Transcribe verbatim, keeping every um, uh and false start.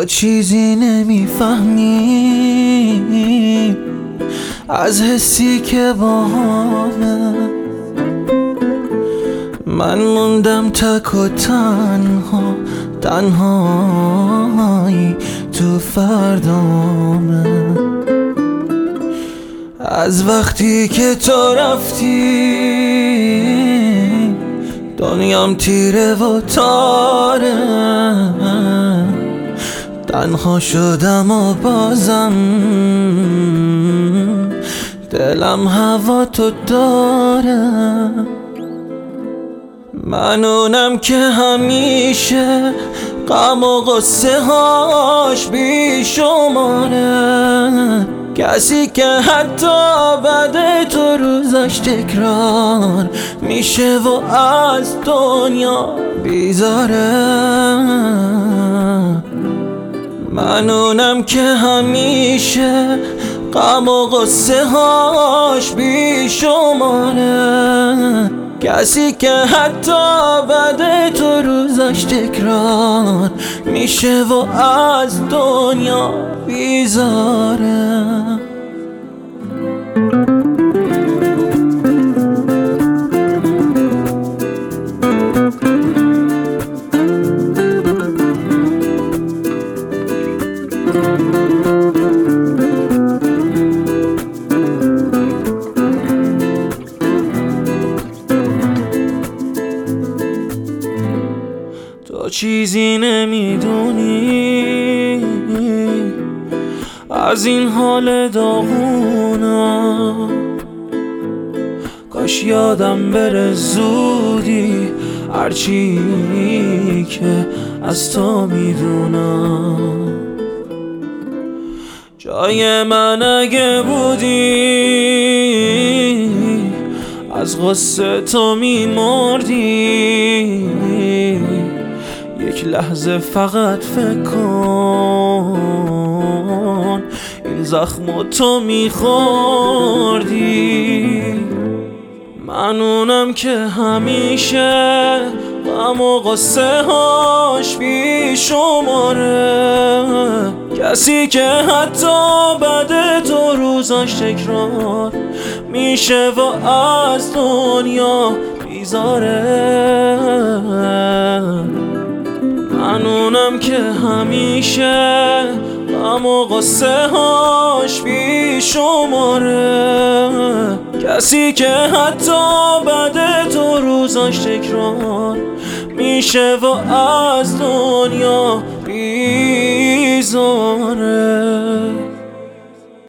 تو چیزی نمیفهمی از حسی که باهامه. من موندم تک و تنها، تنهایی تو فردامه. از وقتی که تو رفتی دنیام تیره و تاره، تنها شدم و بازم دلم هوا تو داره. من اونم که همیشه غم و غصه هاش بی شماره، کسی که حتی بعد تو روزاش تکرار میشه و از دنیا بیزاره. من اونم که همیشه غم و غصه هاش بی شماره، کسی که حتی بعد تو روزاش تکرار میشه و از دنیا بیزاره. تو چیزی نمیدونی از این حال داغونم، کاش یادم بره زودی هرچی که از تو میدونم. جای من اگه بودی از غصه تو میمردی، یک لحظه فقط فکر کن این زخمو تو میخوردی. من اونم که همیشه غم و غصه هاش بی شماره، کسی که حتی بعد تو روزاش تکرار میشه و از دنیا بیزاره. من اونم که همیشه غم و غصه هاش بی شماره، کسی که حتی بعد تو روزاش تکرار میشه و از دنیا بیزاره.